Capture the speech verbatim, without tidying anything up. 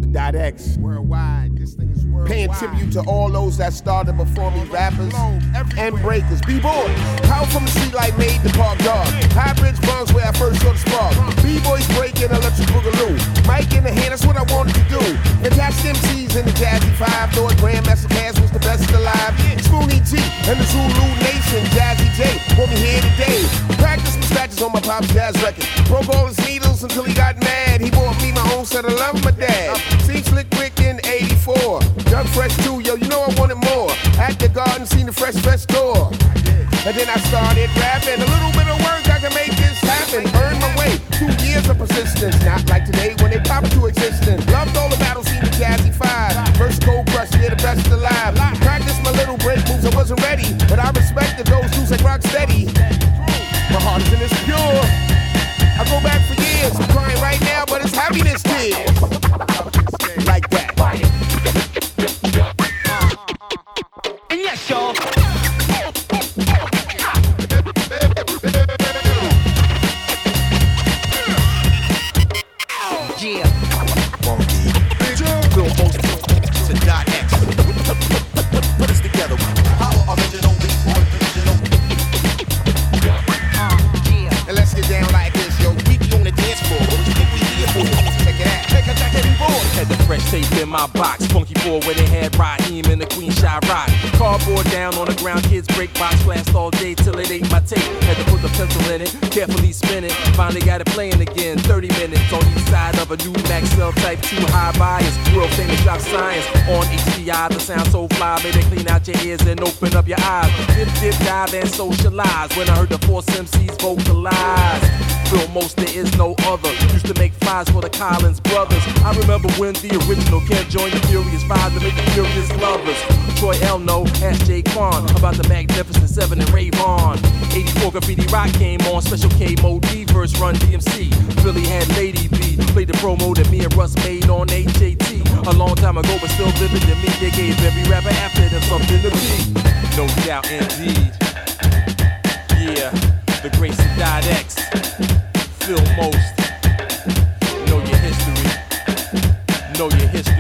Dot X. Worldwide, this thing is worldwide. Paying tribute to all those that started before me, rappers and breakers. B-boy, how from the street light made the park dog. High Bridge Bronx where I first saw the spark. B-boys breaking electric boogaloo. Mic in the hand, that's what I wanted to do. Fantastic M Cs in the Jazzy Five. Thought Grandmaster Cass was the best alive. Spoonie G and the Zulu Nation. Jazzy J, want me here today. Practice some scratches on my pop's jazz record. Broke all his needles until he got mad. He bought me my own set of love, my dad. Seen Slick Rick in eighty-four. Doug Fresh too, yo, you know I wanted more. At the garden, seen the Fresh Fresh store. And then I started rapping. A little bit of work, I can make this happen. Earned my way, two years of persistence. Not like today when they pop into existence. Loved all the battles, seen the Jazzy Five. First Cold Crush, yeah, the best alive. Practiced my little break moves, I wasn't ready. But I respected those dudes like Rocksteady. My heart is in this pure. I go back for years, I'm crying right now, but it's happiness tears. Like that. And yes, y'all. Yeah. Real most to Dot X. Put us together. Power original, original. Uh, yeah. And let's get down like this, yo. We be on the dance floor. What you think we here for? Check it out. Check it out, check it out. Had the fresh tape in my box. Funky boy where they had Raheem and the Queen Shy Rock. Cardboard down on the ground, kids break box. Blast all day till it ate my tape. Had to put the pencil in it, carefully spin it. Finally got it playing again. thirty minutes on each side of a new Maxell Type two high bias. World famous drop science on H D I. The sound so fly, made it clean out your ears and open up your eyes. Dip, dip, dive and socialize. When I heard the Force M Cs vocalize. Phil Most, there is no other. Used to make flies for the Collins brothers. I remember when the original Ken joined the Furious Five to make the Furious Lovers. Troy Elno asked Jay Quan about the Magnificent Seven and Ray Vaughn. eighty-four Graffiti Rock came on, Special K Mo D verse Run D M C. Philly had Lady B, played the promo that me and Russ made on H A T. A long time ago, but still vivid to me. They gave every rapper after them something to be. No doubt, indeed. Yeah, the Grace of Dot X. Phil Most. Know your history. Know your history.